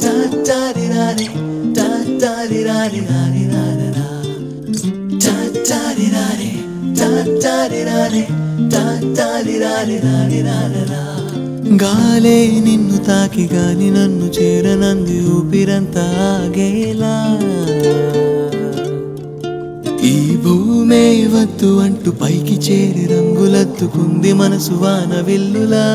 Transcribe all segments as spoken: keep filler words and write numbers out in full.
Ta-ta-di-da-di, ta-ta-di-da-di-da-di-da-da-da. Ta-ta-di-da-di, ta-ta-di-da-di, ta-ta-di-da-di-da-di-da-da-da. గాలే నిన్ను తాకి గాని నన్ను చేరనంది ఊపిరంతా ఆగేలా ఈ భూమే వద్దు అంటూ పైకి చేరి రంగులెత్తుకుంది మనసు వాన విల్లులా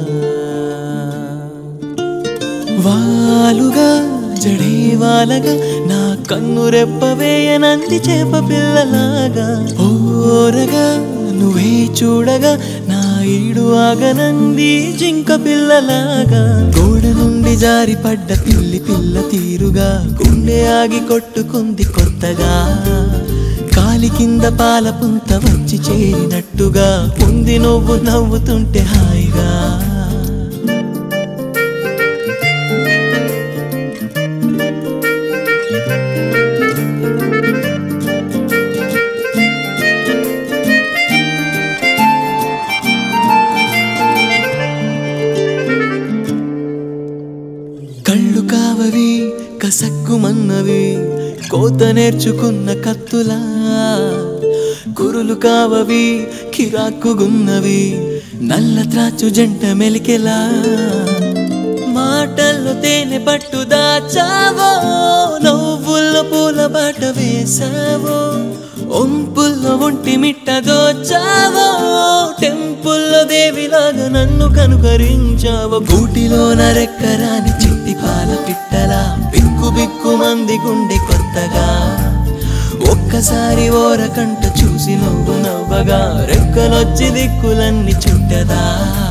వాలుగా జడే వాలగా నా కన్ను రెప్పవేయనంది చేప పిల్లలాగా ఓరగా నువ్వే చూడగా నా ఈడు ఆగనంది జింక పిల్లలాగా గోడ నుండి జారి పడ్డ పిల్లి పిల్ల తీరుగా గుండె ఆగి కొట్టుకుంది కొత్తగా కాలి కింద పాల పుంత వచ్చి చేరినట్టుగా ఉంది నువ్వు నవ్వుతుంటే హాయిగా కళ్ళు కావవి కసక్కుమన్నవి కోత నేర్చుకున్న కత్తులా కురులు కావవి కిరాక్కుగున్నవి నల్ల త్రాచు జంట మెలికెలా మాటల్లో తేనె పట్టు దాచావో నవ్వుల్లో పూల బాట వేసావో ఒంపుల్లో ఒంటి మిట్ట దోచావో టెంపుల్లో దేవిలాగా నన్ను కనుకరించావో గూటిలో నరెక్కరాని చిట్టి పాల పిట్టలా బిక్కు బిక్కు మంది గుండె కొత్తగా ఒక్కసారి ఓరకంట చూసి నువ్వు నవ్వగా రెక్కలొచ్చి దిక్కులన్నీ చుట్టదా